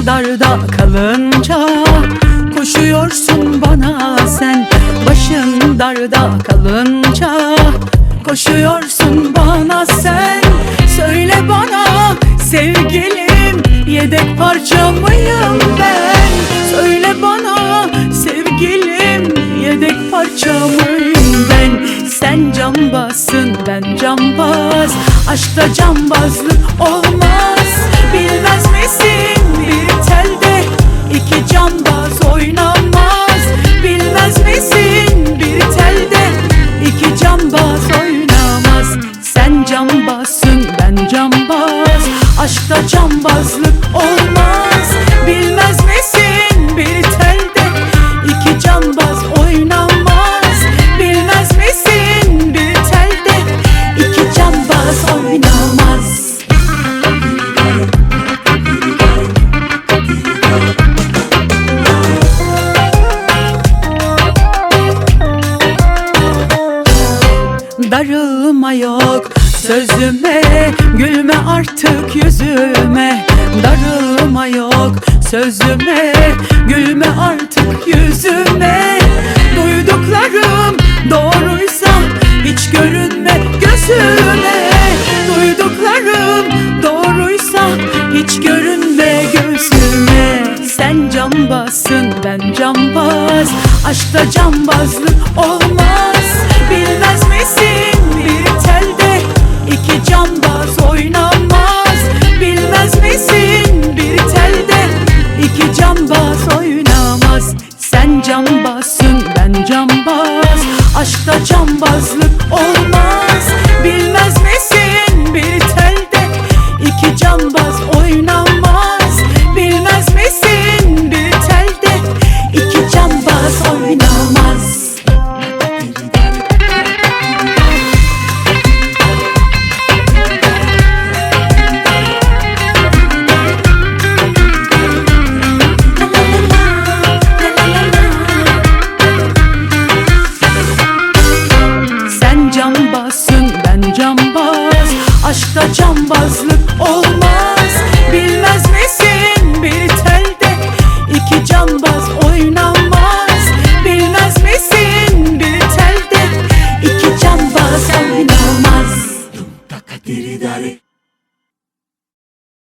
darda kalınca koşuyorsun bana sen. Başın darda kalınca koşuyorsun bana sen. Söyle bana sevgilim, yedek parça mıyım ben? Söyle bana sevgilim, yedek parça mıyım ben? Sen cambazsın, ben cambaz. Aşkta cambazlık olmaz. Bilmez misin bir telde iki cambaz oynamaz? Bilmez misin bir telde iki cambaz oynamaz? Sen cambazsın, ben cambaz. Aşkta cambazlık olmaz. Bilmez misin bir telde iki cambaz oynamaz? Bilmez misin bir telde iki cambaz oynamaz? Darılma yok sözüme, gülme artık yüzüme. Darılma yok sözüme, gülme artık yüzüme. Duyduklarım doğruysa hiç görünme gözüme. Duyduklarım doğruysa hiç görünme gözüme. Sen cambazsın, ben cambaz. Aşkta cambazlık olmaz. Bilmez misin bir telde iki cambaz oynamaz? Bilmez misin bir telde iki cambaz oynamaz? Sen cambazsın, ben cambaz. Aşkta cambazlık olmaz. Bilmez misin bir telde iki cambaz oynamaz? Bilmez misin bir telde iki cambaz oynamaz? Cambazsın, ben cambaz. Aşkta cambazlık olmaz. Bilmez misin bir telde iki cambaz oynamaz? Bilmez misin bir telde iki cambaz oynamaz?